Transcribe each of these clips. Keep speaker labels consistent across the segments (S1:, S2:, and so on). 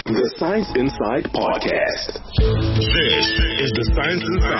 S1: The Science Inside Podcast. This is the Science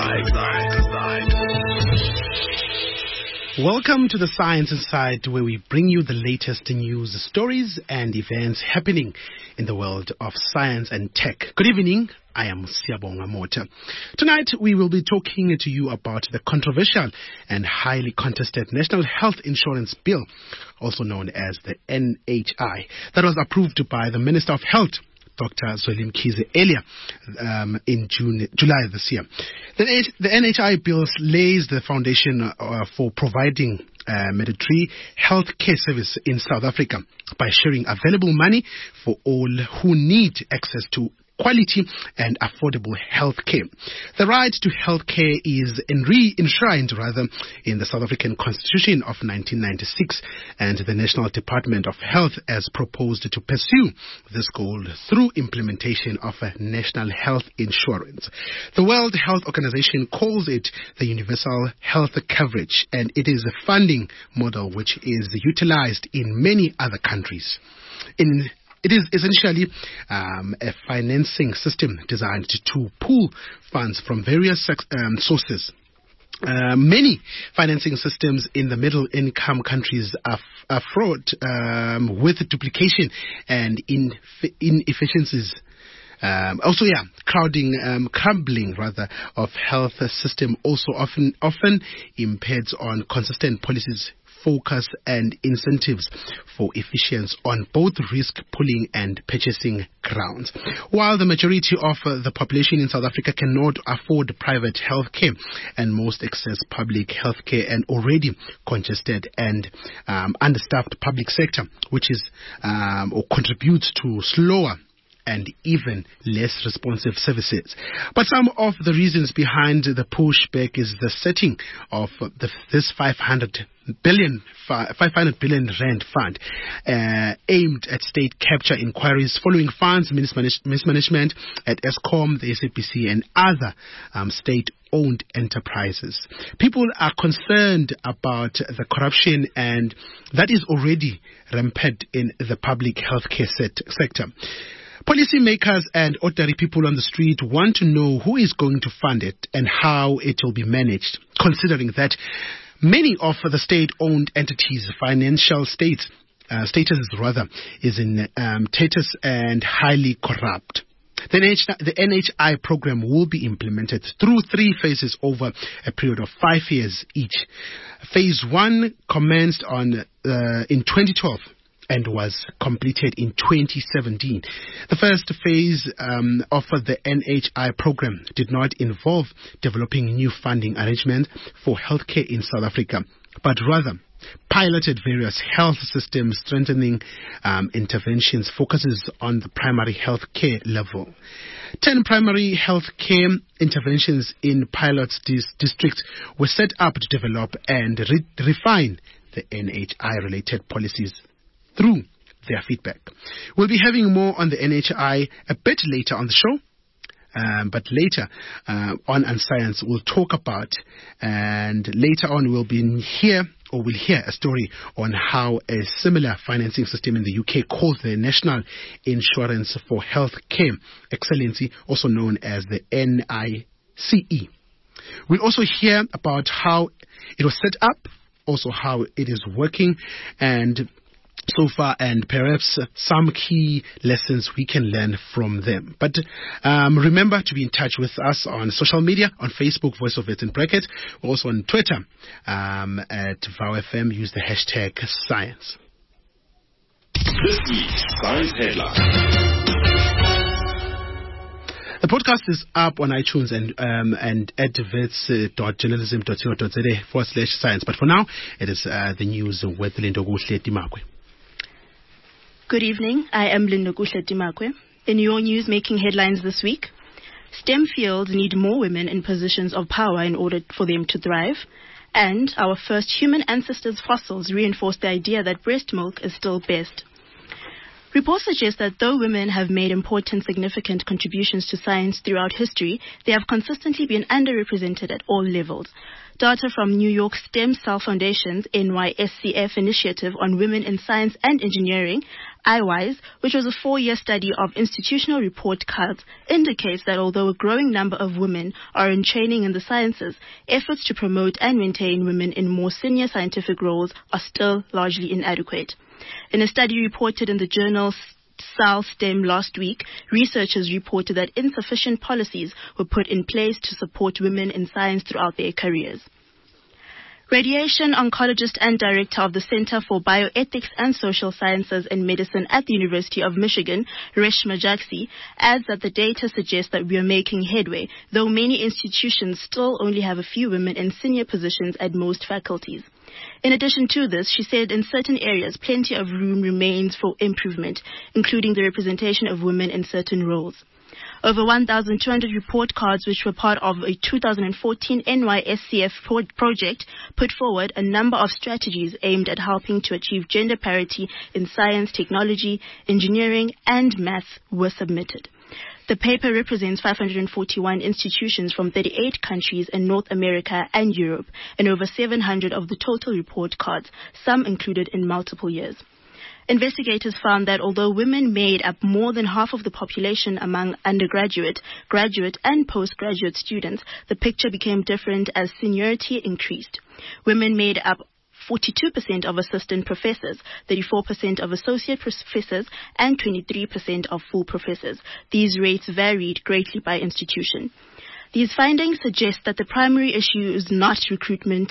S1: Inside.
S2: Welcome to the Science Inside, where we bring you the latest news, stories, and events happening in the world of science and tech. Good evening. I am Siyabonga Mota. Tonight, we will be talking to you about the controversial and highly contested National Health Insurance Bill, also known as the NHI, that was approved by the Minister of Health, Dr. Zweli Mkhize, earlier in July this year. The NHI bill lays the foundation for providing mandatory health care service in South Africa by sharing available money for all who need access to quality and affordable health care. The right to health care is enshrined in the South African Constitution of 1996, and the National Department of Health has proposed to pursue this goal through implementation of a national health insurance. The World Health Organization calls it the universal health coverage, and it is a funding model which is utilized in many other countries. It is essentially a financing system designed to pool funds from various sources. Many financing systems in the middle-income countries are fraught with duplication and inefficiencies. Crumbling of health system also often impedes on consistent policies, focus and incentives for efficiency on both risk pooling and purchasing grounds. While the majority of the population in South Africa cannot afford private health care, and most access public health care and already congested and understaffed public sector, which is or contributes to slower and even less responsive services. But some of the reasons behind the pushback is the setting of this 500 billion rand fund aimed at state capture inquiries following funds mismanagement at Eskom, the SABC, and other state-owned enterprises. People are concerned about the corruption, and that is already rampant in the public healthcare sector. Policymakers and ordinary people on the street want to know who is going to fund it and how it will be managed, considering that many of the state-owned entities' financial status is in status and highly corrupt. The NHI program will be implemented through 3 phases over a period of 5 years each. Phase 1 commenced in 2012. And was completed in 2017. The first phase of the NHI program did not involve developing new funding arrangements for healthcare in South Africa, but rather piloted various health systems, strengthening interventions, focuses on the primary health care level. 10 primary health care interventions in pilot districts were set up to develop and refine the NHI-related policies through their feedback. We'll be having more on the NHI a bit later on the show, but later on Science we'll talk about, and later on we'll hear a story on how a similar financing system in the UK called the National Insurance for Health Care Excellency, also known as the NICE. We'll also hear about how it was set up, also how it is working, and so far, and perhaps some key lessons we can learn from them. But remember to be in touch with us on social media, on Facebook, Voice of It in brackets, also on Twitter at VowFM. Use the hashtag Science.
S1: This week's Science Headline.
S2: The podcast is up on iTunes and at wits.journalism.co.za/science. But for now, it is the news with Lindokuhle Timakwe.
S3: Good evening. I am Lindokuhle Timakwe. In your news making headlines this week, STEM fields need more women in positions of power in order for them to thrive. And our first human ancestors' fossils reinforce the idea that breast milk is still best. Reports suggest that though women have made important, significant contributions to science throughout history, they have consistently been underrepresented at all levels. Data from New York Stem Cell Foundation's NYSCF initiative on women in science and engineering iWise, which was a 4-year study of institutional report cards, indicates that although a growing number of women are in training in the sciences, efforts to promote and maintain women in more senior scientific roles are still largely inadequate. In a study reported in the journal SAL-STEM last week, researchers reported that insufficient policies were put in place to support women in science throughout their careers. Radiation oncologist and director of the Center for Bioethics and Social Sciences and Medicine at the University of Michigan, Reshma Jagsi, adds that the data suggests that we are making headway, though many institutions still only have a few women in senior positions at most faculties. In addition to this, she said in certain areas plenty of room remains for improvement, including the representation of women in certain roles. Over 1,200 report cards, which were part of a 2014 NYSCF project, put forward a number of strategies aimed at helping to achieve gender parity in science, technology, engineering, and maths were submitted. The paper represents 541 institutions from 38 countries in North America and Europe, and over 700 of the total report cards, some included in multiple years. Investigators found that although women made up more than half of the population among undergraduate, graduate, and postgraduate students, the picture became different as seniority increased. Women made up 42% of assistant professors, 34% of associate professors, and 23% of full professors. These rates varied greatly by institution. These findings suggest that the primary issue is not recruiting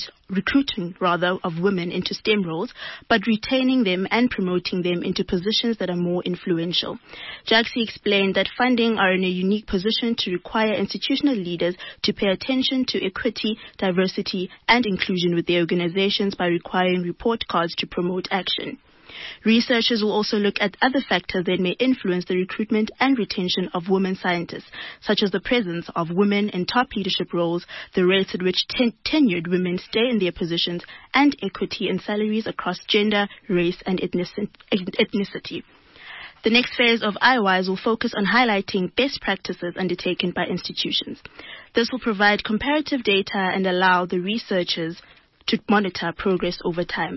S3: of women into STEM roles, but retaining them and promoting them into positions that are more influential. Jagsi explained that funding are in a unique position to require institutional leaders to pay attention to equity, diversity, and inclusion with their organizations by requiring report cards to promote action. Researchers will also look at other factors that may influence the recruitment and retention of women scientists, such as the presence of women in top leadership roles, the rates at which tenured women stay in their positions, and equity in salaries across gender, race, and ethnicity. The next phase of iWise will focus on highlighting best practices undertaken by institutions. This will provide comparative data and allow the researchers to monitor progress over time.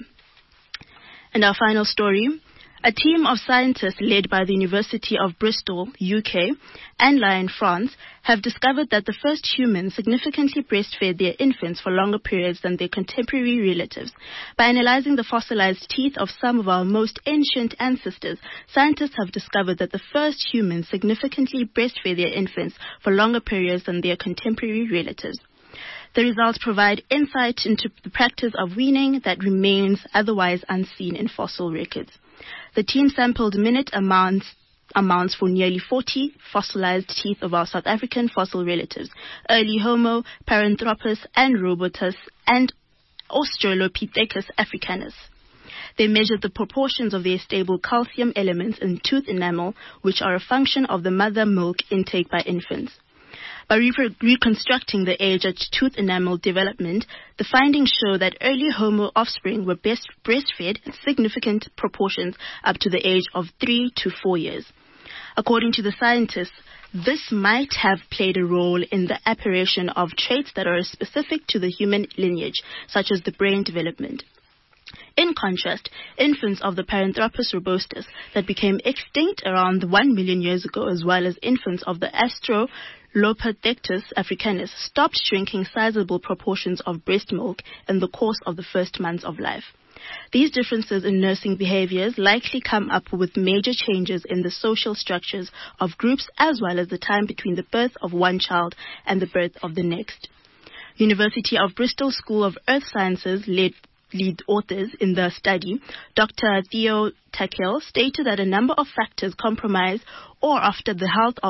S3: And our final story, a team of scientists led by the University of Bristol, UK, and Lyon, France, have discovered that the first humans significantly breastfed their infants for longer periods than their contemporary relatives. By analyzing the fossilized teeth of some of our most ancient ancestors, scientists have discovered that the first humans significantly breastfed their infants for longer periods than their contemporary relatives. The results provide insight into the practice of weaning that remains otherwise unseen in fossil records. The team sampled minute amounts for nearly 40 fossilized teeth of our South African fossil relatives, early Homo, Paranthropus, and Robotus, and Australopithecus africanus. They measured the proportions of their stable calcium elements in tooth enamel, which are a function of the mother milk intake by infants. By reconstructing the age at tooth enamel development, the findings show that early Homo offspring were best breastfed in significant proportions up to the age of 3 to 4 years. According to the scientists, this might have played a role in the apparition of traits that are specific to the human lineage, such as the brain development. In contrast, infants of the Paranthropus robustus that became extinct around 1 million years ago, as well as infants of the Australopithecus africanus, stopped drinking sizable proportions of breast milk in the course of the first months of life. These differences in nursing behaviors likely come up with major changes in the social structures of groups, as well as the time between the birth of one child and the birth of the next. University of Bristol School of Earth Sciences lead authors in the study, Dr. Theo Takel, stated that a number of factors compromise or after the health of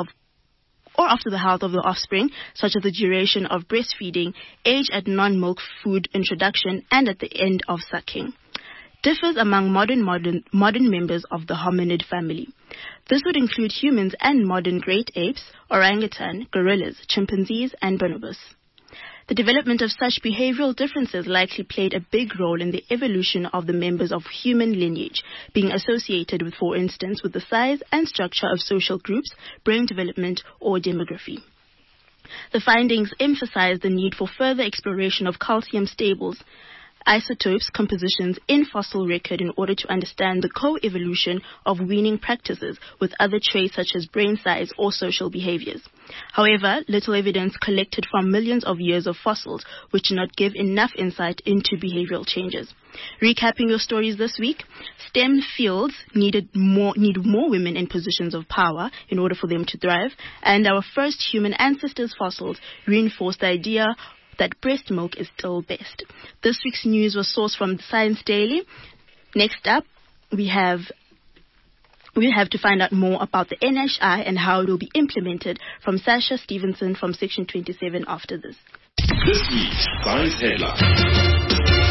S3: the offspring, such as the duration of breastfeeding, age at non-milk food introduction, and at the end of sucking, differs among modern members of the hominid family. This would include humans and modern great apes, orangutan, gorillas, chimpanzees, and bonobos. The development of such behavioral differences likely played a big role in the evolution of the members of human lineage, being associated with, for instance, with the size and structure of social groups, brain development, or demography. The findings emphasize the need for further exploration of calcium stables, isotopes, compositions in fossil record in order to understand the co-evolution of weaning practices with other traits such as brain size or social behaviors. However, little evidence collected from millions of years of fossils which do not give enough insight into behavioral changes. Recapping your stories this week, STEM fields need more women in positions of power in order for them to thrive, and our first human ancestors fossils reinforce the idea that breast milk is still best. This week's news was sourced from the Science Daily. Next up, we have to find out more about the NHI and how it will be implemented from Sasha Stevenson from Section 27 after this.
S1: This week's Science Headline.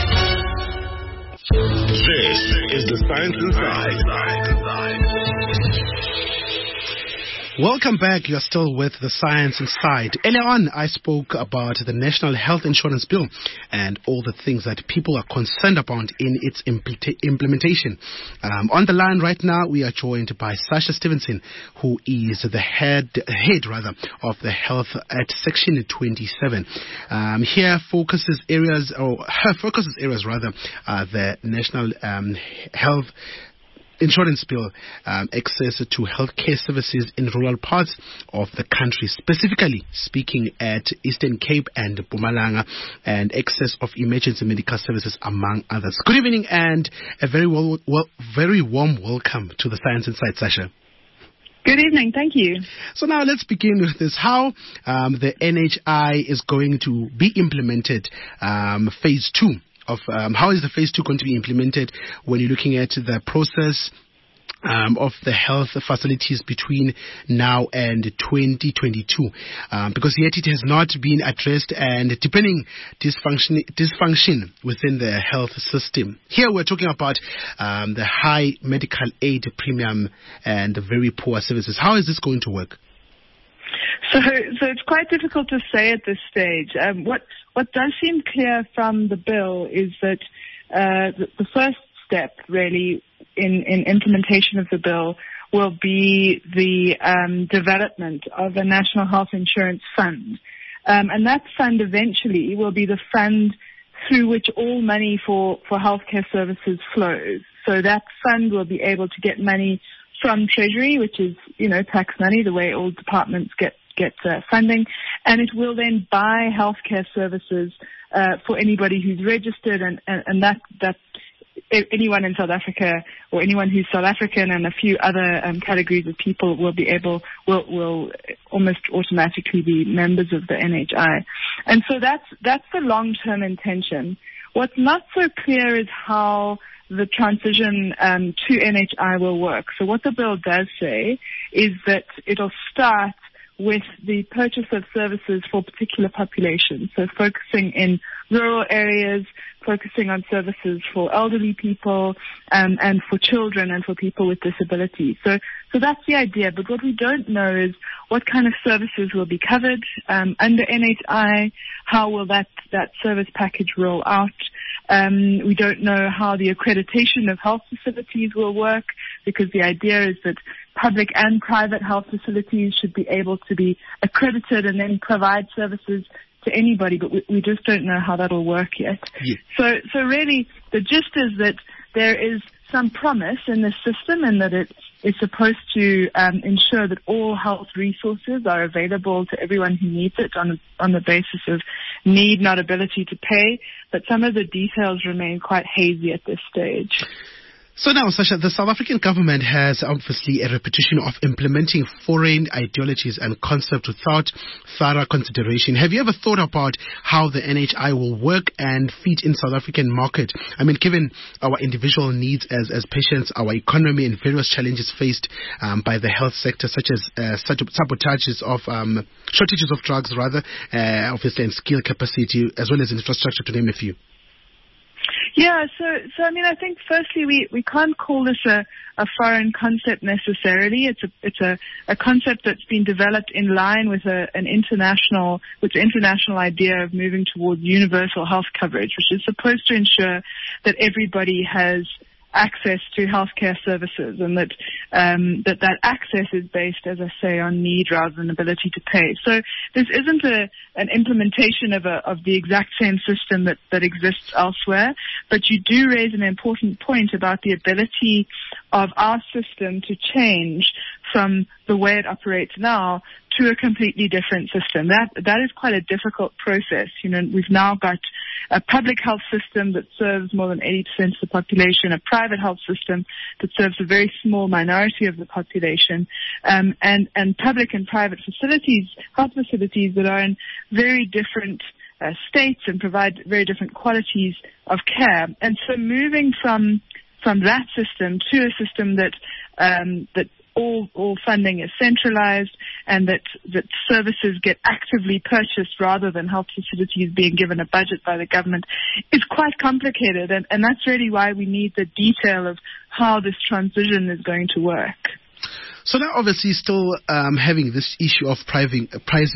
S1: This is the Science Inside.
S2: Welcome back. You're still with the Science Inside. Earlier on, I spoke about the National Health Insurance Bill and all the things that people are concerned about in its implementation. On the line right now, we are joined by Sasha Stevenson, who is the head of the health at Section 27. Her focus areas, the National Health Insurance Bill, access to healthcare services in rural parts of the country, specifically speaking at Eastern Cape and Mpumalanga, and access of emergency medical services, among others. Good evening and a very warm welcome to the Science Inside, Sasha.
S4: Good evening, thank you.
S2: So now let's begin with this. How the NHI is going to be implemented, phase 2. How is the phase 2 going to be implemented when you're looking at the process of the health facilities between now and 2022? Because yet it has not been addressed, and depending dysfunction within the health system. Here we're talking about the high medical aid premium and the very poor services. How is this going to work?
S4: So it's quite difficult to say at this stage. What does seem clear from the bill is that the first step, really, in implementation of the bill will be the development of a National Health Insurance Fund. And that fund eventually will be the fund through which all money for healthcare services flows. So that fund will be able to get money from Treasury, which is, tax money, the way all departments get funding, and it will then buy healthcare services for anybody who's registered, and that anyone in South Africa or anyone who's South African and a few other categories of people will almost automatically be members of the NHI. And so that's the long-term intention. What's not so clear is how the transition to NHI will work. So what the bill does say is that it'll start with the purchase of services for particular populations, so focusing in rural areas, focusing on services for elderly people, and for children and for people with disabilities. So that's the idea, but what we don't know is what kind of services will be covered under NHI, how will that service package roll out. We don't know how the accreditation of health facilities will work, because the idea is that public and private health facilities should be able to be accredited and then provide services to anybody, but we just don't know how that'll work yet. Yeah. So really, the gist is that there is some promise in the system, and that it is supposed to ensure that all health resources are available to everyone who needs it on the basis of need, not ability to pay. But some of the details remain quite hazy at this stage.
S2: So now, Sasha, the South African government has obviously a reputation of implementing foreign ideologies and concepts without thorough consideration. Have you ever thought about how the NHI will work and fit in South African market? I mean, given our individual needs as patients, our economy, and various challenges faced by the health sector, such as shortages of drugs, obviously, and skill capacity, as well as infrastructure, to name a few.
S4: Yeah, so I mean, I think firstly we can't call this a foreign concept necessarily. It's a concept that's been developed in line with the international idea of moving towards universal health coverage, which is supposed to ensure that everybody has access to healthcare services, and that that access is based, as I say, on need rather than ability to pay. So this isn't an implementation of the exact same system that exists elsewhere, but you do raise an important point about the ability of our system to change from the way it operates now to a completely different system. That is quite a difficult process. We've now got a public health system that serves more than 80% of the population, a private health system that serves a very small minority of the population, and public and private facilities, health facilities that are in very different states and provide very different qualities of care. And so moving from that system to a system that all funding is centralized and that services get actively purchased rather than health facilities being given a budget by the government is quite complicated. And that's really why we need the detail of how this transition is going to work.
S2: So now, obviously, still having this issue of pricing,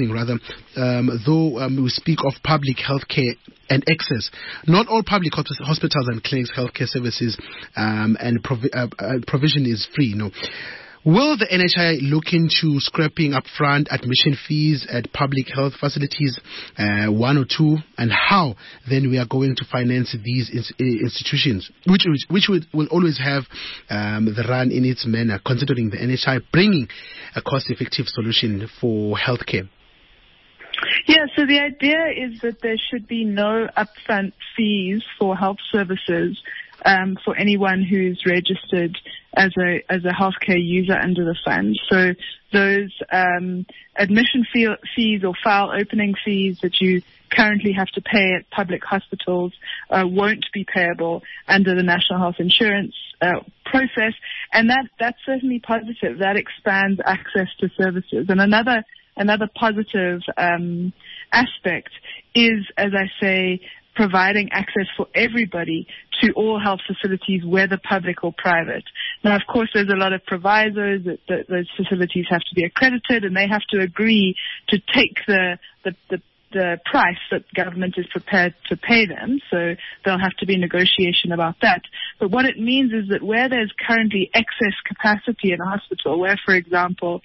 S2: though we speak of public healthcare and access. Not all public hospitals and clinics healthcare services and provision is free. Will the NHI look into scrapping upfront admission fees at public health facilities, one or two, and how then we are going to finance these institutions, which will always have the run in its manner, considering the NHI bringing a cost-effective solution for healthcare?
S4: Yeah, so the idea is that there should be no upfront fees for health services for anyone who's registered as a healthcare user under the fund. So those admission fees or file opening fees that you currently have to pay at public hospitals won't be payable under the National Health Insurance process, and that's certainly positive. That expands access to services. And another positive aspect is, as I say, providing access for everybody to all health facilities, whether public or private. Now, of course, there's a lot of provisos that those facilities have to be accredited, and they have to agree to take the price that government is prepared to pay them. So there'll have to be negotiation about that. But what it means is that where there's currently excess capacity in a hospital, where, for example,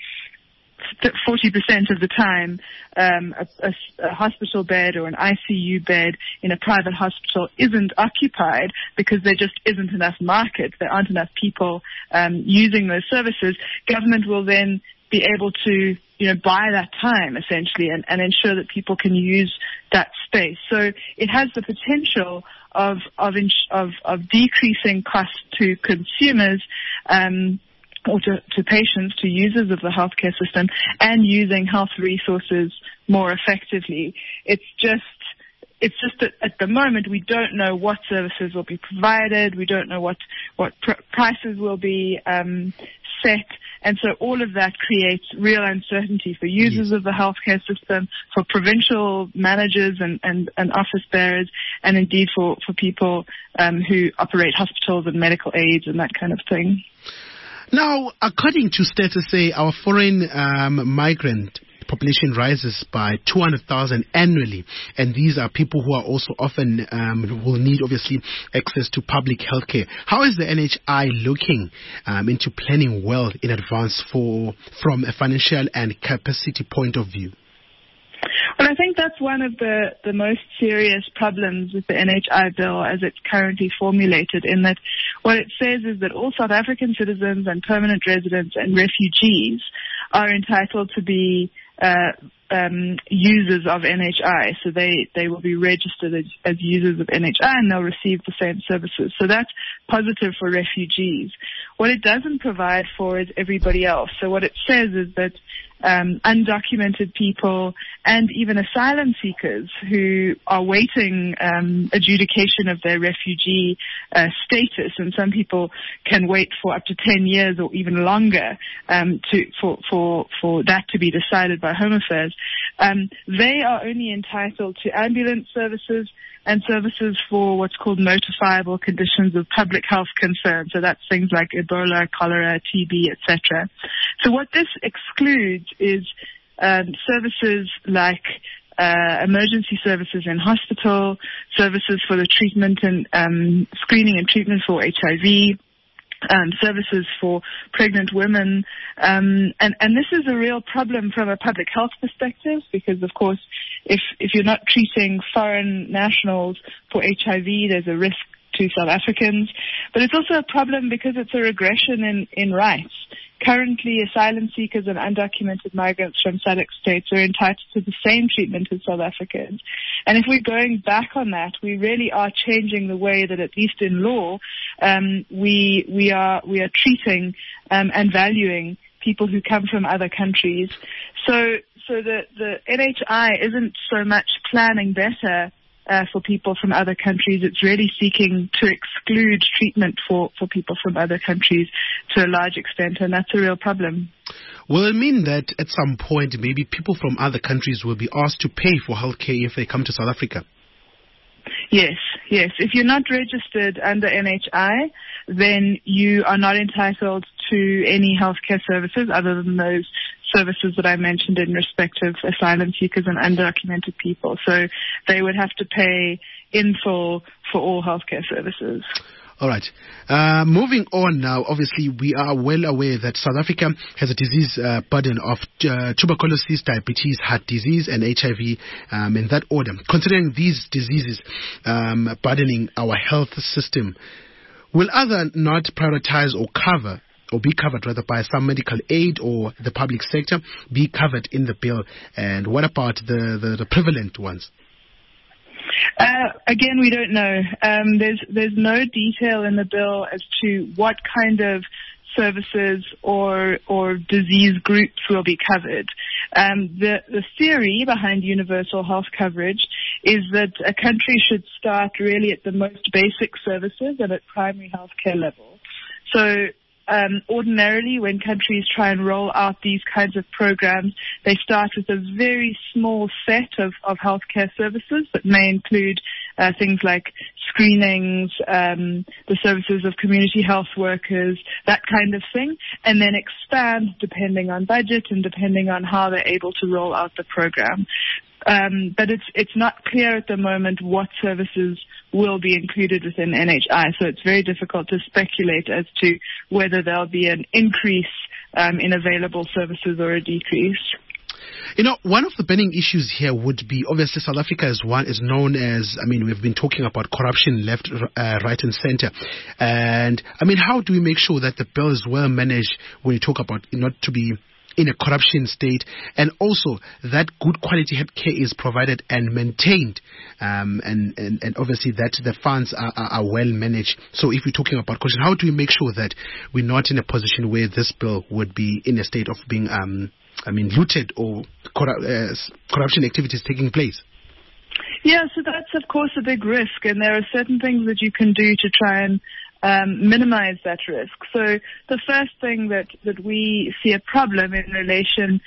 S4: 40% of the time, a hospital bed or an ICU bed in a private hospital isn't occupied because there just isn't enough market. There aren't enough people using those services. Government will then be able to, buy that time essentially and ensure that people can use that space. So it has the potential of decreasing costs to consumers. Or to patients, to users of the healthcare system, and using health resources more effectively. It's just that at the moment we don't know what services will be provided. We don't know what prices will be set. And so all of that creates real uncertainty for users of the healthcare system, for provincial managers and office bearers, and indeed for people who operate hospitals and medical aids and that kind of thing.
S2: Now, according to Stats SA, our foreign migrant population rises by 200,000 annually, and these are people who are also often will need, obviously, access to public healthcare. How is the NHI looking into planning well in advance from a financial and capacity point of view?
S4: Well, I think that's one of the most serious problems with the NHI bill as it's currently formulated, in that what it says is that all South African citizens and permanent residents and refugees are entitled to be users of NHI. So they will be registered as users of NHI, and they'll receive the same services. So that's positive for refugees. What it doesn't provide for is everybody else. So what it says is that undocumented people and even asylum seekers who are waiting adjudication of their refugee status, and some people can wait for up to 10 years or even longer for that to be decided by Home Affairs, they are only entitled to ambulance services and services for what's called notifiable conditions of public health concern. So that's things like Ebola, cholera, TB, etc. So what this excludes is services like emergency services in hospital, services for the treatment and screening and treatment for HIV, services for pregnant women. And this is a real problem from a public health perspective because, of course, if you're not treating foreign nationals for HIV, there's a risk to South Africans. But it's also a problem because it's a regression in rights. Currently, asylum seekers and undocumented migrants from SADC states are entitled to the same treatment as South Africans. And if we're going back on that, we really are changing the way that, at least in law, we are treating and valuing people who come from other countries. So the NHI isn't so much planning better for people from other countries. It's really seeking to exclude treatment for people from other countries to a large extent, and that's a real problem.
S2: Will it mean that at some point maybe people from other countries will be asked to pay for healthcare if they come to South Africa?
S4: Yes. If you're not registered under NHI, then you are not entitled to any healthcare services other than those services that I mentioned in respect of asylum seekers and undocumented people. So they would have to pay in full for all healthcare services.
S2: All right. Moving on now, obviously we are well aware that South Africa has a disease burden of tuberculosis, diabetes, heart disease, and HIV in that order. Considering these diseases burdening our health system, will other not prioritize or be covered rather by some medical aid or the public sector be covered in the bill? And what about the prevalent ones?
S4: Again, we don't know. There's no detail in the bill as to what kind of services or disease groups will be covered. The theory behind universal health coverage is that a country should start really at the most basic services and at primary health care level. So ordinarily, when countries try and roll out these kinds of programs, they start with a very small set of healthcare services that may include things like screenings, the services of community health workers, that kind of thing, and then expand depending on budget and depending on how they're able to roll out the program. But it's not clear at the moment what services will be included within NHI, so it's very difficult to speculate as to whether there'll be an increase in available services or a decrease.
S2: You know, one of the burning issues here would be, obviously, South Africa is known as, we've been talking about corruption left, right and center. And, how do we make sure that the bill is well managed when you talk about not to be in a corruption state, and also that good quality healthcare is provided and maintained, and obviously that the funds are well managed. So if we're talking about corruption, how do we make sure that we're not in a position where this bill would be in a state of being, looted or corruption activities taking place?
S4: Yeah, so that's of course a big risk, and there are certain things that you can do to try and minimize that risk. So the first thing that we see a problem in relation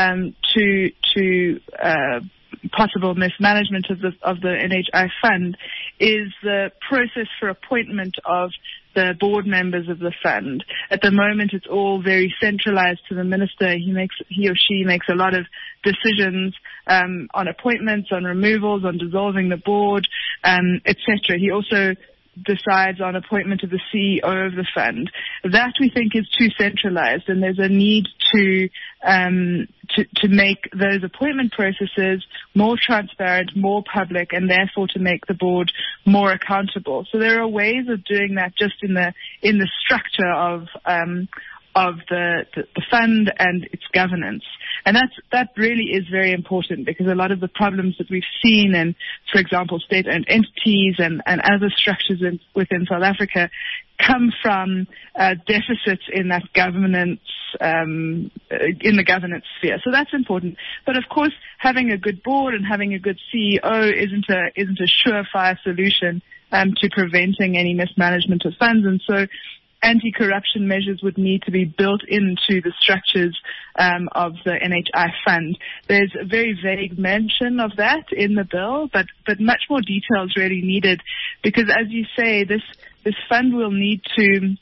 S4: to possible mismanagement of the NHI fund is the process for appointment of the board members of the fund. At the moment, it's all very centralized to the minister. He or she makes a lot of decisions on appointments, on removals, on dissolving the board, etc. He also decides on appointment of the CEO of the fund. That we think is too centralized, and there's a need to make those appointment processes more transparent, more public, and therefore to make the board more accountable. So there are ways of doing that just in the structure of the fund and its governance. And that really is very important, because a lot of the problems that we've seen in, for example, state-owned entities and other structures within South Africa come from deficits in that governance, in the governance sphere. So that's important. But of course, having a good board and having a good CEO isn't a surefire solution to preventing any mismanagement of funds. And so anti-corruption measures would need to be built into the structures of the NHI fund. There's a very vague mention of that in the bill, but much more detail is really needed, because as you say, this fund will need to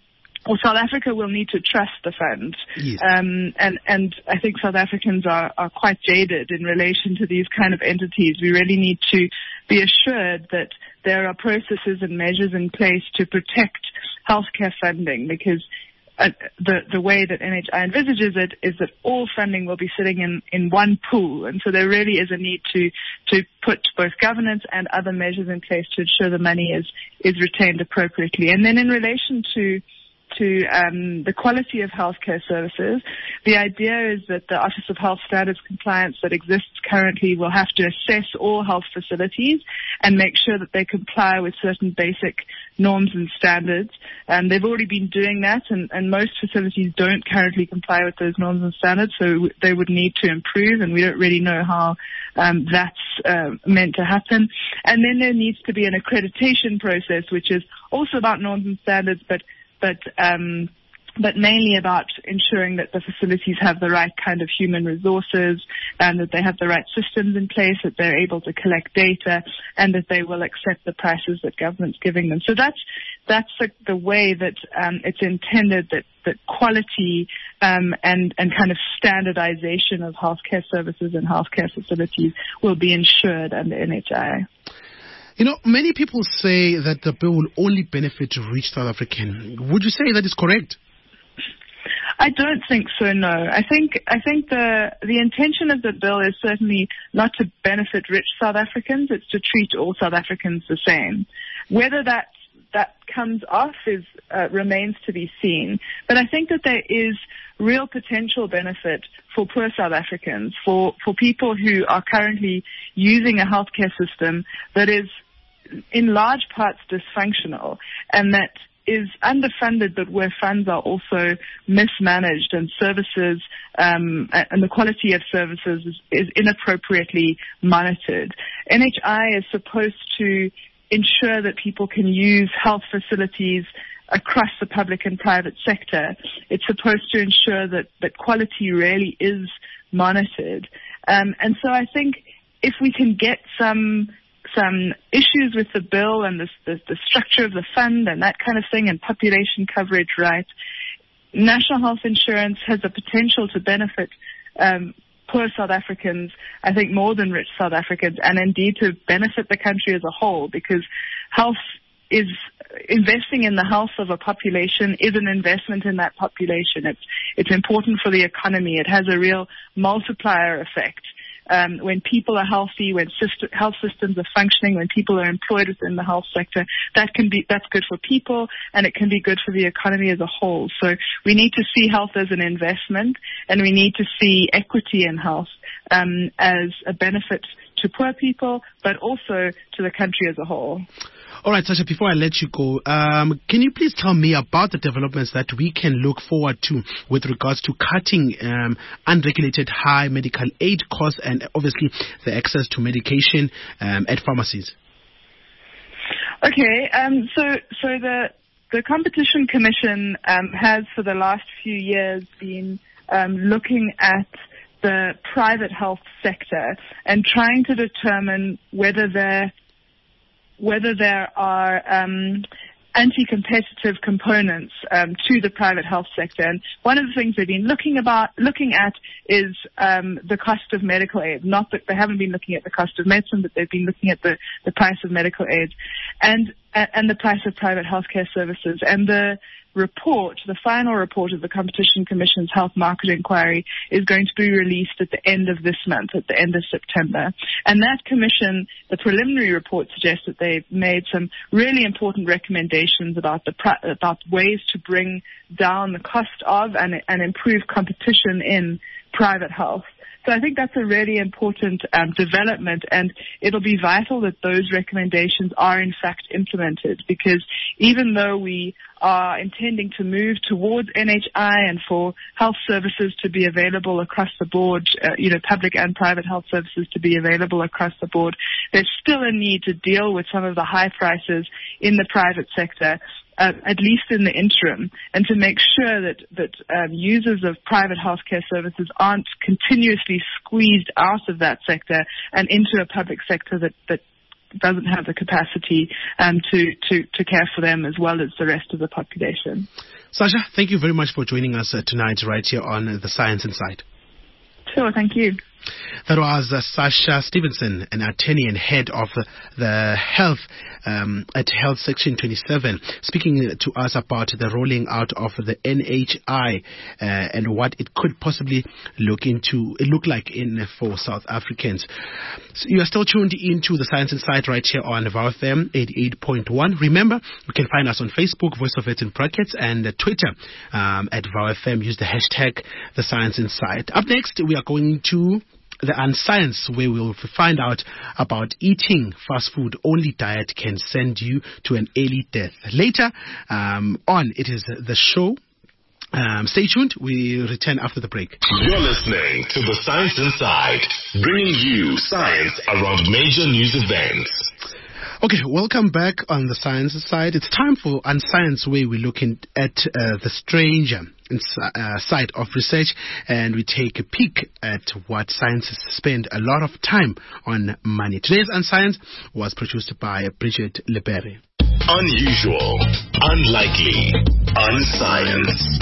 S4: or South Africa will need to trust the fund.
S2: Yes.
S4: And I think South Africans are quite jaded in relation to these kind of entities. We really need to be assured that there are processes and measures in place to protect healthcare funding, because the way that NHI envisages it is that all funding will be sitting in one pool, and so there really is a need to put both governance and other measures in place to ensure the money is retained appropriately. And then in relation to the quality of healthcare services, the idea is that the Office of Health Standards Compliance that exists currently will have to assess all health facilities and make sure that they comply with certain basic norms and standards. They've already been doing that, and most facilities don't currently comply with those norms and standards, so they would need to improve, and we don't really know how that's meant to happen. And then there needs to be an accreditation process, which is also about norms and standards, but mainly about ensuring that the facilities have the right kind of human resources, and that they have the right systems in place, that they're able to collect data, and that they will accept the prices that government's giving them. So that's the way that it's intended that quality and kind of standardization of healthcare services and healthcare facilities will be ensured under NHI.
S2: You know, many people say that the bill will only benefit rich South Africans. Would you say that is correct?
S4: I don't think so, no. I think the intention of the bill is certainly not to benefit rich South Africans, it's to treat all South Africans the same. Whether that comes off remains to be seen. But I think that there is real potential benefit for poor South Africans, for people who are currently using a healthcare system that is in large parts dysfunctional and that is underfunded, but where funds are also mismanaged and services and the quality of services is inappropriately monitored. NHI is supposed to ensure that people can use health facilities across the public and private sector. It's supposed to ensure that quality really is monitored. And so I think if we can get some issues with the bill and the structure of the fund and that kind of thing and population coverage right, national health insurance has the potential to benefit poor South Africans, I think more than rich South Africans, and indeed to benefit the country as a whole, because health is investing in the health of a population is an investment in that population. It's important for the economy. It has a real multiplier effect. When people are healthy, when health systems are functioning, when people are employed within the health sector, that's good for people, and it can be good for the economy as a whole. So we need to see health as an investment, and we need to see equity in health as a benefit to poor people, but also to the country as a whole.
S2: All right, Sasha, before I let you go, can you please tell me about the developments that we can look forward to with regards to cutting unregulated high medical aid costs and obviously the access to medication at pharmacies?
S4: Okay, so the Competition Commission has for the last few years been looking at the private health sector and trying to determine whether there are anti-competitive components to the private health sector. And one of the things they've been looking at is the cost of medical aid. Not that they haven't been looking at the cost of medicine, but they've been looking at the price of medical aid and the price of private healthcare services. And the final report of the Competition Commission's Health Market Inquiry is going to be released at the end of this month, at the end of September. And that commission, the preliminary report suggests that they've made some really important recommendations about ways to bring down the cost of and improve competition in private health. So I think that's a really important development, and it'll be vital that those recommendations are in fact implemented, because even though we are intending to move towards NHI and for health services to be available across the board, public and private health services to be available across the board, there's still a need to deal with some of the high prices in the private sector, at least in the interim, and to make sure that users of private healthcare services aren't continuously squeezed out of that sector and into a public sector that doesn't have the capacity to care for them as well as the rest of the population.
S2: Sasha, thank you very much for joining us tonight right here on The Science Inside.
S4: Sure, thank you.
S2: That was Sasha Stevenson, an attorney and head of the health at Health Section 27, speaking to us about the rolling out of the NHI and what it could possibly look like for South Africans. So you are still tuned into The Science Inside right here on VOW FM 88.1. Remember, you can find us on Facebook, Voice of It in brackets, and Twitter at VOW FM. Use the hashtag The Science Inside. Up next, we are going to the Unscience, where we'll find out about eating fast food only diet can send you to an early death. Later on, it is the show. Stay tuned. We return after the break.
S1: You're listening to The Science Inside, bringing you science around major news events.
S2: Okay, welcome back on The Science Side. It's time for Unscience, where we're looking at the strange side of research, and we take a peek at what scientists spend a lot of time on money. Today's Unscience was produced by Bridget Leberry.
S1: Unusual, unlikely, unscience.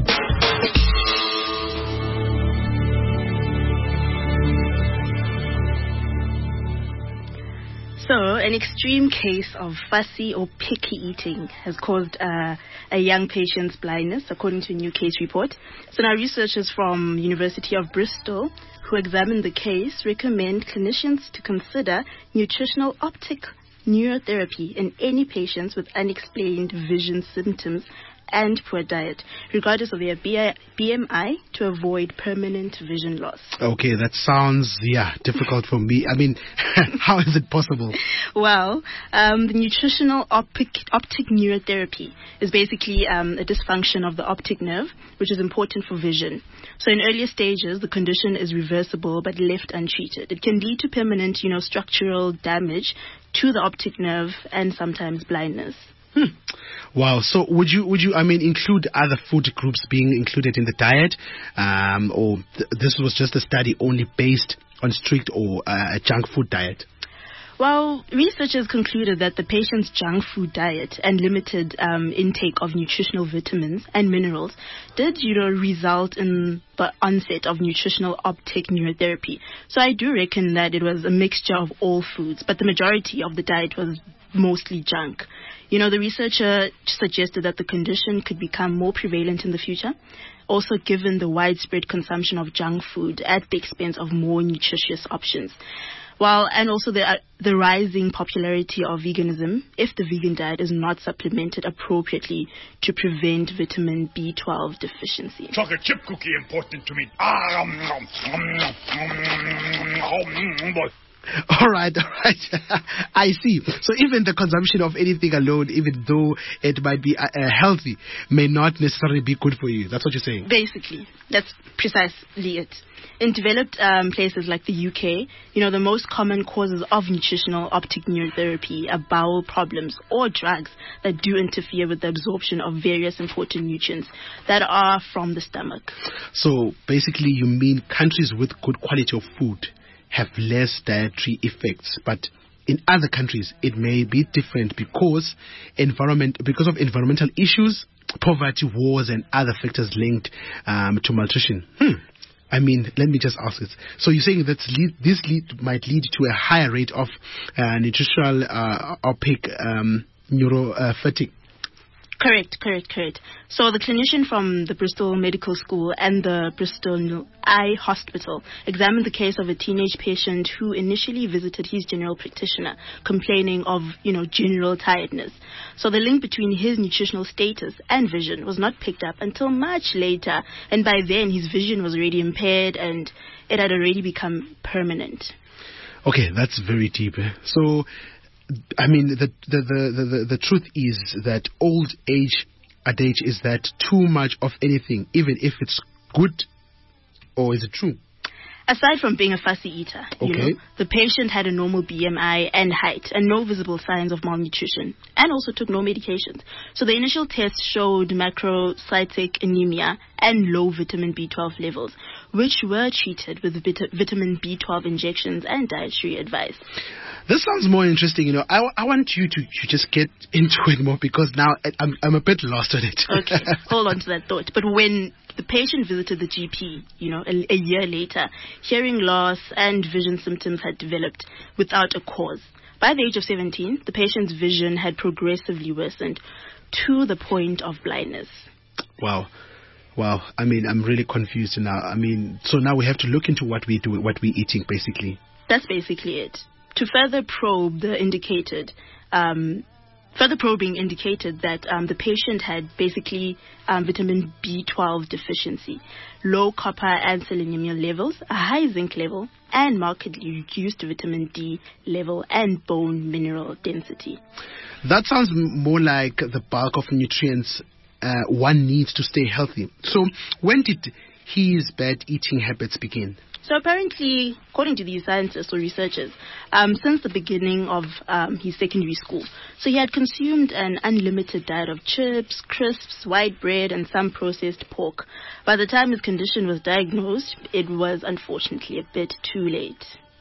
S3: So, an extreme case of fussy or picky eating has caused a young patient's blindness, according to a new case report. So now researchers from University of Bristol, who examined the case, recommend clinicians to consider nutritional optic neurotherapy in any patients with unexplained vision symptoms and poor diet, regardless of their BMI, to avoid permanent vision loss.
S2: Okay, that sounds, difficult for me. I mean, how is it possible?
S3: Well, the nutritional optic neurotherapy is basically a dysfunction of the optic nerve, which is important for vision. So in earlier stages, the condition is reversible but left untreated. It can lead to permanent, structural damage to the optic nerve and sometimes blindness.
S2: Wow. So would you include other food groups being included in the diet, or this was just a study only based on strict or a junk food diet?
S3: Well, researchers concluded that the patient's junk food diet and limited intake of nutritional vitamins and minerals did, result in the onset of nutritional optic neurotherapy. So I do reckon that it was a mixture of all foods, but the majority of the diet was mostly junk. The researcher suggested that the condition could become more prevalent in the future, also given the widespread consumption of junk food at the expense of more nutritious options. And also the rising popularity of veganism if the vegan diet is not supplemented appropriately to prevent vitamin B12 deficiency.
S5: Chocolate chip cookie important to me.
S2: All right. I see. So even the consumption of anything alone, even though it might be healthy, may not necessarily be good for you. That's what you're saying?
S3: Basically, that's precisely it. In developed places like the UK, the most common causes of nutritional optic neurotherapy are bowel problems or drugs that do interfere with the absorption of various important nutrients that are from the stomach.
S2: So basically you mean countries with good quality of food have less dietary effects, but in other countries it may be different because of environmental issues, poverty, wars, and other factors linked to malnutrition. I mean, let me just ask this. So you're saying that this might lead to a higher rate of nutritional optic neuropathy?
S3: Correct. So the clinician from the Bristol Medical School and the Bristol Eye Hospital examined the case of a teenage patient who initially visited his general practitioner complaining of, general tiredness. So the link between his nutritional status and vision was not picked up until much later, and by then his vision was already impaired and it had already become permanent. Okay,
S2: that's very deep. So I mean, the truth is that old age adage is that too much of anything, even if it's good, or is it true?
S3: Aside from being a fussy eater, the patient had a normal BMI and height and no visible signs of malnutrition, and also took no medications. So the initial tests showed macrocytic anemia and low vitamin B12 levels, which were treated with vitamin B12 injections and dietary advice.
S2: This sounds more interesting. I want you to just get into it more, because now I'm a bit lost on it.
S3: Okay, hold on to that thought. But when the patient visited the GP, a year later, hearing loss and vision symptoms had developed without a cause. By the age of 17, the patient's vision had progressively worsened to the point of blindness.
S2: Wow. I mean, I'm really confused now. I mean, so now we have to look into what we're eating, basically.
S3: That's basically it. To further probe, further probing indicated that the patient had basically vitamin B12 deficiency, low copper and selenium levels, a high zinc level, and markedly reduced vitamin D level and bone mineral density.
S2: That sounds more like the bulk of nutrients one needs to stay healthy. So when did his bad eating habits begin?
S3: So apparently, according to these scientists or researchers, since the beginning of his secondary school. So he had consumed an unlimited diet of chips, crisps, white bread, and some processed pork. By the time his condition was diagnosed, it was unfortunately a bit too late.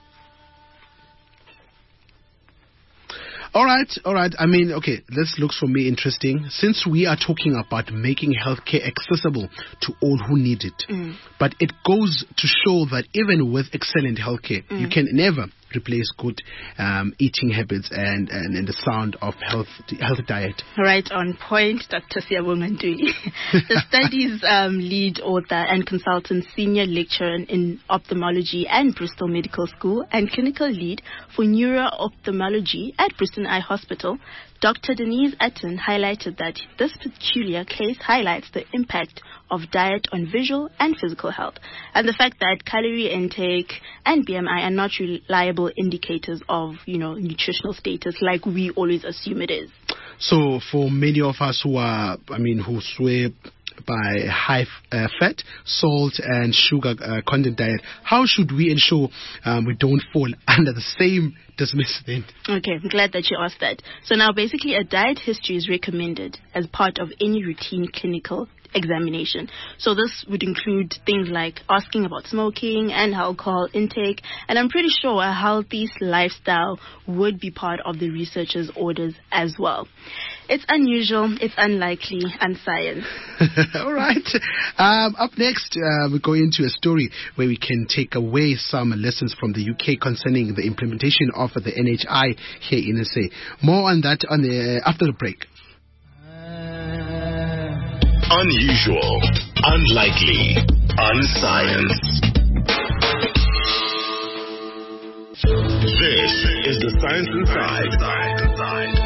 S2: All right. I mean, okay, this looks for me interesting. Since we are talking about making healthcare accessible to all who need it, but it goes to show that even with excellent healthcare, you can never replace good eating habits and the sound of healthy diet.
S3: Right on point, Dr. Siyabonga Ntuli. The study's lead author and consultant senior lecturer in ophthalmology at Bristol Medical School and clinical lead for neuro-ophthalmology at Bristol Eye Hospital, Dr. Denise Atten highlighted that this peculiar case highlights the impact of diet on visual and physical health, and the fact that calorie intake and BMI are not reliable indicators of, nutritional status like we always assume it is.
S2: So for many of us who swear by high fat, salt and sugar content diet, how should we ensure we don't fall under the same dismissive end?
S3: Okay, I'm glad that you asked that. So now basically a diet history is recommended as part of any routine clinical examination. So this would include things like asking about smoking and alcohol intake, and I'm pretty sure a healthy lifestyle would be part of the researcher's orders as well. It's unusual, it's unlikely, and science.
S2: All right. Up next, we go into a story where we can take away some lessons from the UK concerning the implementation of the NHI here in SA. More on that after the break.
S1: Unusual, unlikely, unscience. This is the Science Inside.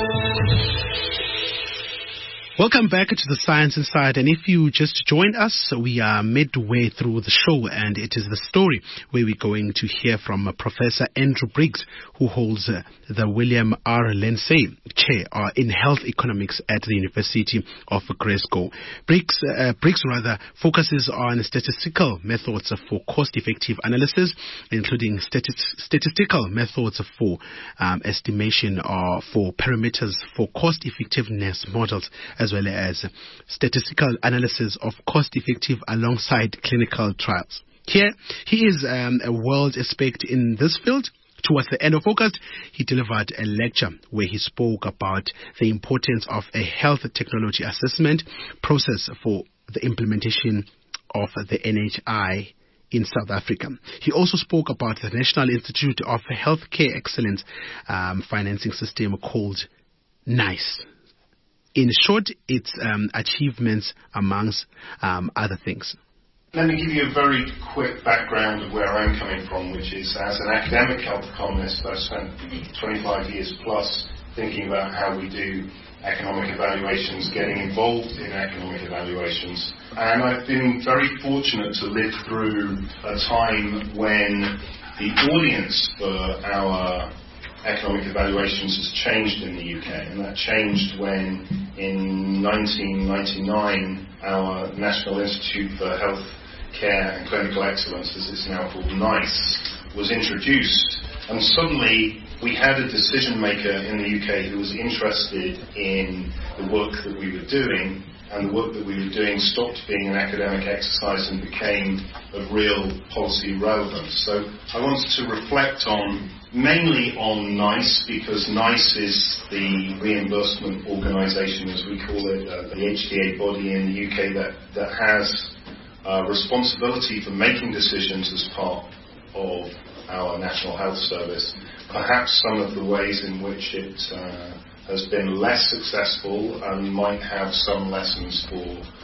S2: Welcome back to the Science Inside, and if you just joined us, we are midway through the show, and it is the story where we're going to hear from Professor Andrew Briggs, who holds the William R. Lindsay Chair in Health Economics at the University of Glasgow. Briggs focuses on statistical methods for cost-effective analysis, including statistical methods for estimation for parameters for cost-effectiveness models, as well as statistical analysis of cost-effective alongside clinical trials. Here, he is a world expert in this field. Towards the end of August, he delivered a lecture where he spoke about the importance of a health technology assessment process for the implementation of the NHI in South Africa. He also spoke about the National Institute of Healthcare Excellence financing system called NICE. In short, its achievements amongst other things.
S6: Let me give you a very quick background of where I'm coming from, which is as an academic health economist, I've spent 25 years plus thinking about how we do economic evaluations, getting involved in economic evaluations. And I've been very fortunate to live through a time when the audience for our economic evaluations has changed in the UK, and that changed when in 1999 our National Institute for Health Care and Clinical Excellence, as it's now called, NICE, was introduced, and suddenly we had a decision maker in the UK who was interested in the work that we were doing, and the work that we were doing stopped being an academic exercise and became of real policy relevance. So I wanted to reflect mainly on NICE, because NICE is the reimbursement organisation, as we call it, the HTA body in the UK that has responsibility for making decisions as part of our National Health Service. Perhaps some of the ways in which it has been less successful and might have some lessons for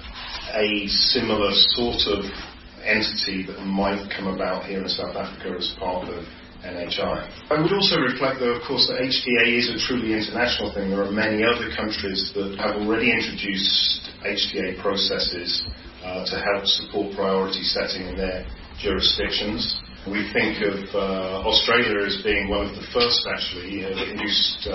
S6: a similar sort of entity that might come about here in South Africa as part of NHI. I would also reflect, though, of course, that HTA is a truly international thing. There are many other countries that have already introduced HTA processes to help support priority setting in their jurisdictions. We think of Australia as being one of the first, actually, that introduced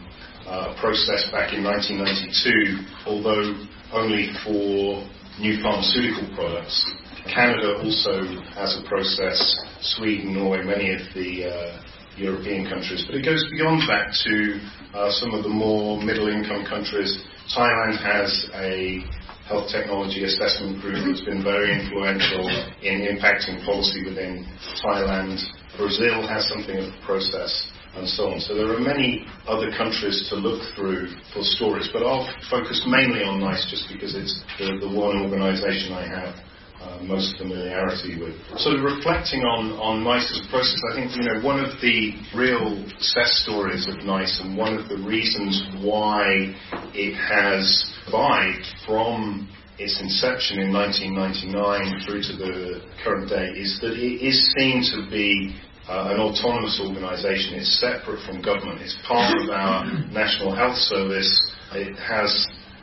S6: a process back in 1992, although only for new pharmaceutical products. Canada also has a process, Sweden, Norway, many of the European countries, but it goes beyond that to some of the more middle-income countries. Thailand has a health technology assessment group that's been very influential in impacting policy within Thailand. Brazil has something of a process, and so on. So there are many other countries to look through for stories, but I'll focus mainly on NICE just because it's the one organisation I have most familiarity with. So reflecting on NICE as a process, I think one of the real success stories of NICE, and one of the reasons why it has survived from its inception in 1999 through to the current day, is that it is seen to be an autonomous organisation. It's separate from government. It's part of our National Health Service. It has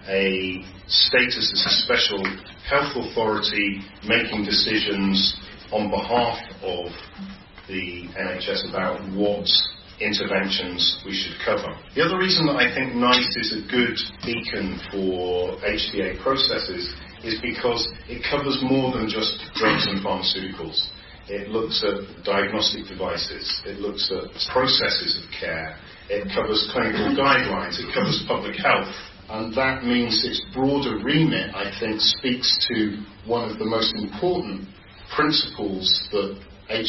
S6: a status as a special health authority making decisions on behalf of the NHS about what interventions we should cover. The other reason that I think NICE is a good beacon for HTA processes is because it covers more than just drugs and pharmaceuticals. It looks at diagnostic devices, it looks at processes of care, it covers clinical guidelines, it covers public health. And that means its broader remit, I think, speaks to one of the most important principles that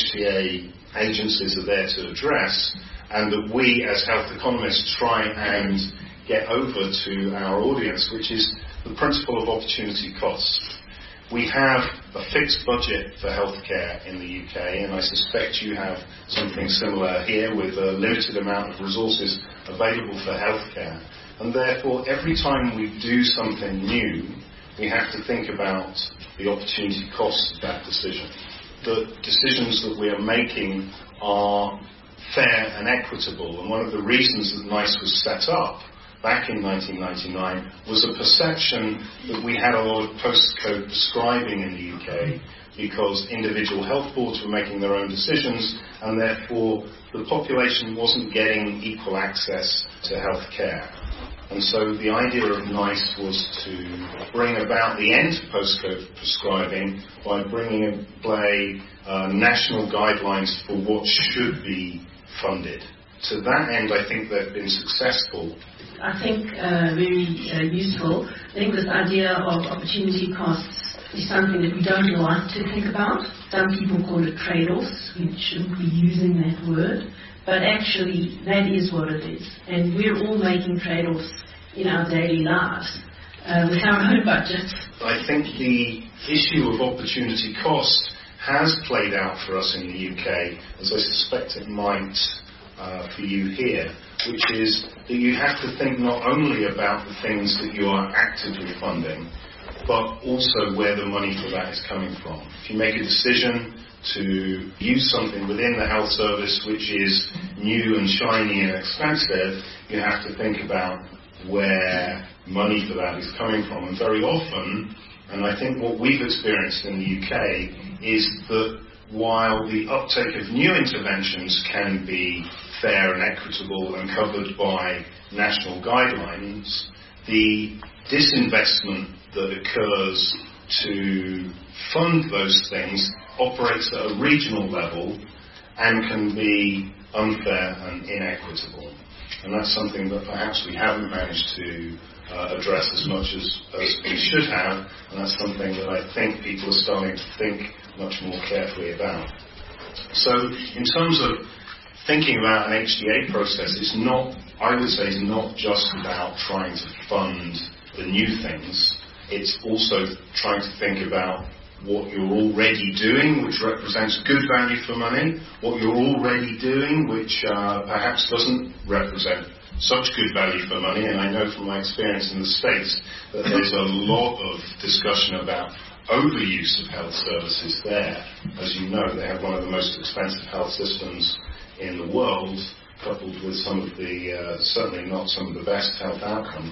S6: HTA agencies are there to address, and that we as health economists try and get over to our audience, which is the principle of opportunity costs. We have a fixed budget for healthcare in the UK, and I suspect you have something similar here with a limited amount of resources available for healthcare. And therefore, every time we do something new, we have to think about the opportunity cost of that decision. The decisions that we are making are fair and equitable, and one of the reasons that NICE was set up back in 1999 was a perception that we had a lot of postcode prescribing in the UK because individual health boards were making their own decisions, and therefore the population wasn't getting equal access to health care. And so the idea of NICE was to bring about the end of postcode prescribing by bringing in play national guidelines for what should be funded. To that end, I think they've been successful.
S7: I think very useful. I think this idea of opportunity costs is something that we don't like to think about. Some people call it trade-offs. We shouldn't be using that word. But actually, that is what it is. And we're all making trade-offs in our daily lives with our own budgets. I
S6: think the issue of opportunity cost has played out for us in the UK, as I suspect it might for you here, which is that you have to think not only about the things that you are actively funding, but also where the money for that is coming from. If you make a decision to use something within the health service which is new and shiny and expensive, you have to think about where money for that is coming from. And very often, and I think what we've experienced in the UK, is that while the uptake of new interventions can be fair and equitable and covered by national guidelines, the disinvestment that occurs to fund those things operates at a regional level and can be unfair and inequitable. And that's something that perhaps we haven't managed to address as much as we should have, and that's something that I think people are starting to think much more carefully about. So in terms of thinking about an HTA process, it's not, I would say, it's not just about trying to fund the new things. It's also trying to think about what you're already doing, which represents good value for money, what you're already doing, which perhaps doesn't represent such good value for money. And I know from my experience in the States that there's a lot of discussion about overuse of health services there. As you know, they have one of the most expensive health systems in the world, coupled with some of the, certainly not some of the best health outcomes.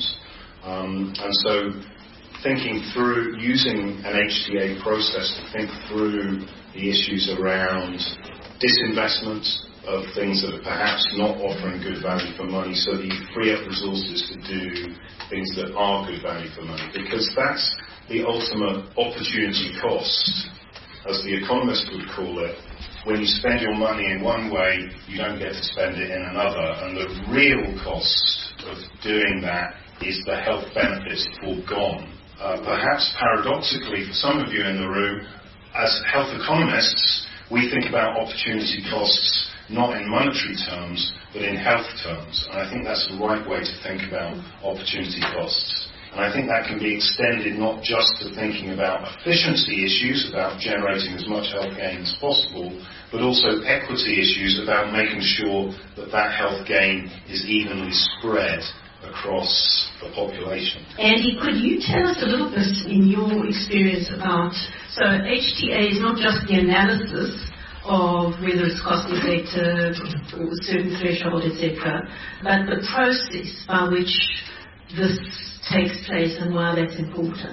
S6: And so thinking through, using an HTA process to think through the issues around disinvestment of things that are perhaps not offering good value for money, so that you free up resources to do things that are good value for money. Because that's the ultimate opportunity cost, as the economist would call it. When you spend your money in one way, you don't get to spend it in another. And the real cost of doing that is the health benefits foregone. Perhaps paradoxically for some of you in the room, as health economists, we think about opportunity costs not in monetary terms, but in health terms. And I think that's the right way to think about opportunity costs. And I think that can be extended not just to thinking about efficiency issues, about generating as much health gain as possible, but also equity issues about making sure that that health gain is evenly spread across the population.
S7: Andy, could you tell us a little bit in your experience about, so HTA is not just the analysis of whether it's cost effective or a certain threshold, etc., but the process by which this takes place and why that's important.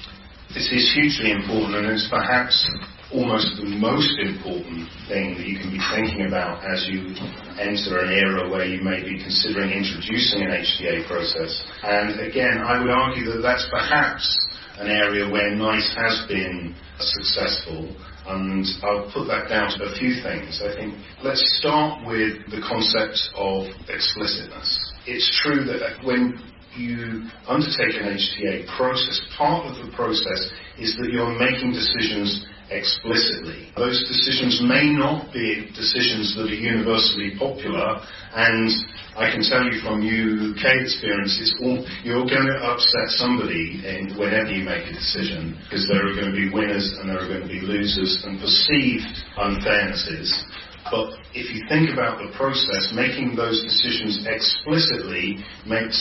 S6: This is hugely important, and it's perhaps almost the most important thing that you can be thinking about as you enter an era where you may be considering introducing an HTA process. And again, I would argue that that's perhaps an area where NICE has been successful, and I'll put that down to a few things. I think let's start with the concept of explicitness. It's true that when you undertake an HTA process, part of the process is that you're making decisions explicitly. Those decisions may not be decisions that are universally popular, and I can tell you from UK experience, you're going to upset somebody whenever you make a decision, because there are going to be winners and there are going to be losers and perceived unfairnesses. But if you think about the process, making those decisions explicitly makes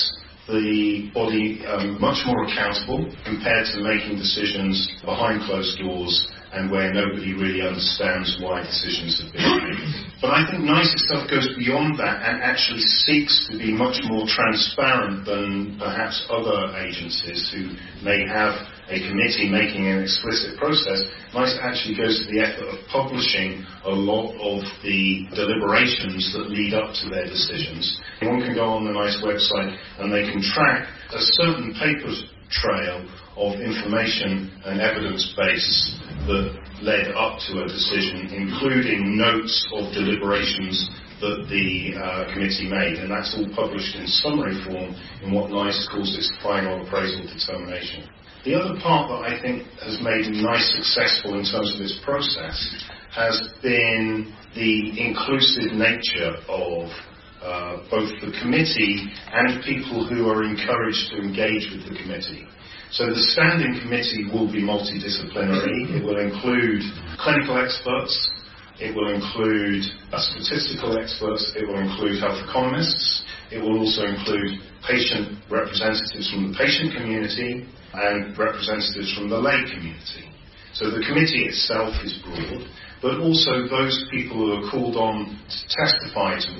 S6: the body much more accountable compared to making decisions behind closed doors and where nobody really understands why decisions have been made. But I think NICE itself goes beyond that and actually seeks to be much more transparent than perhaps other agencies who may have a committee making an explicit process. NICE actually goes to the effort of publishing a lot of the deliberations that lead up to their decisions. One can go on the NICE website and they can track a certain paper trail of information and evidence base that led up to a decision, including notes of deliberations that the committee made, and that's all published in summary form in what NICE calls its final appraisal determination. The other part that I think has made NICE successful in terms of its process has been the inclusive nature of both the committee and people who are encouraged to engage with the committee. So the standing committee will be multidisciplinary. It will include clinical experts, it will include statistical experts, it will include health economists, it will also include patient representatives from the patient community and representatives from the lay community. So the committee itself is broad, but also those people who are called on to testify to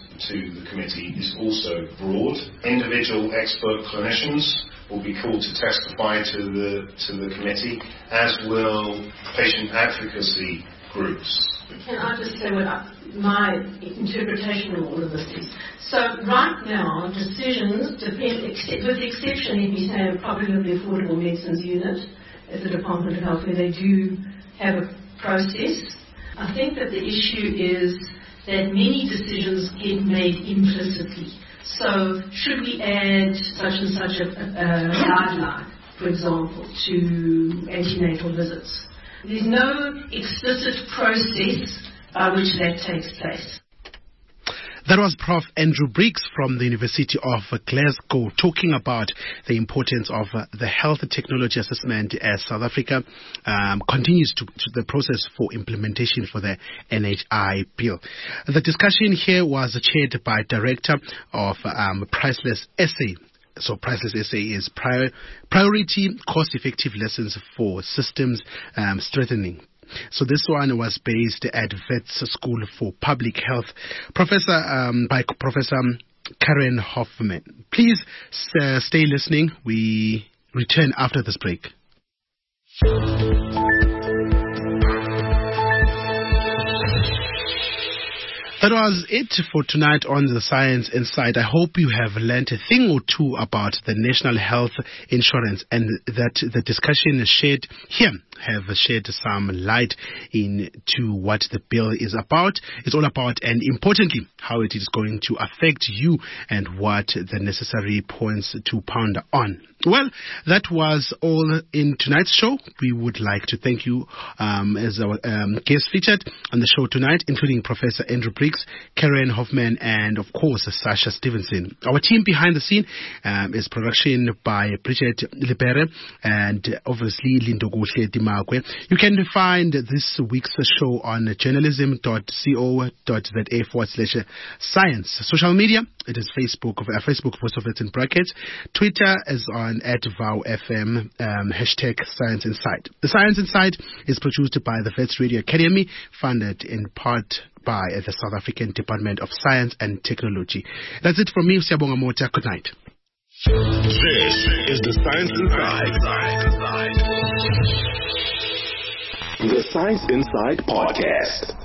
S6: the committee is also broad. Individual expert clinicians will be called to testify to the committee, as will patient advocacy groups.
S7: Can I just say what my interpretation of all of this is? So right now, decisions depend, with the exception, let me say, probably of the Affordable Medicines Unit, at the Department of Health where they do have a process. I think that the issue is that many decisions get made implicitly. So should we add such and such a guideline, for example, to antenatal visits? There's no explicit process by which that takes place.
S2: That was Prof. Andrew Briggs from the University of Glasgow talking about the importance of the health technology assessment as South Africa continues to the process for implementation for the NHI bill. The discussion here was chaired by Director of Priceless SA. So Priceless SA is Priority Cost-Effective Lessons for Systems Strengthening. So this one was based at Wits School for Public Health, by Professor Karen Hoffman. Please stay listening. We return after this break. That was it for tonight on the Science Inside. I hope you have learned a thing or two about the National Health Insurance, and that the discussion shared here have shed some light into what the bill is about. It's all about, and importantly, how it is going to affect you and what the necessary points to ponder on. Well, that was all in tonight's show. We would like to thank you as our guests featured on the show tonight, including Professor Andrew Briggs, Karen Hoffman, and of course Sasha Stevenson. Our team behind the scene is production by Bridget Libere and obviously Lindokuhle Dimakwe. You can find this week's show on journalism.co.za/science. Social media, it is Facebook, most of it in brackets. Twitter is on @VowFM, #Science Inside. The Science Inside is produced by the Wits Radio Academy, funded in part by the South African Department of Science and Technology. That's it from me, Siyabonga Mota. Good night.
S1: This is the Science Inside. The Science Inside Podcast.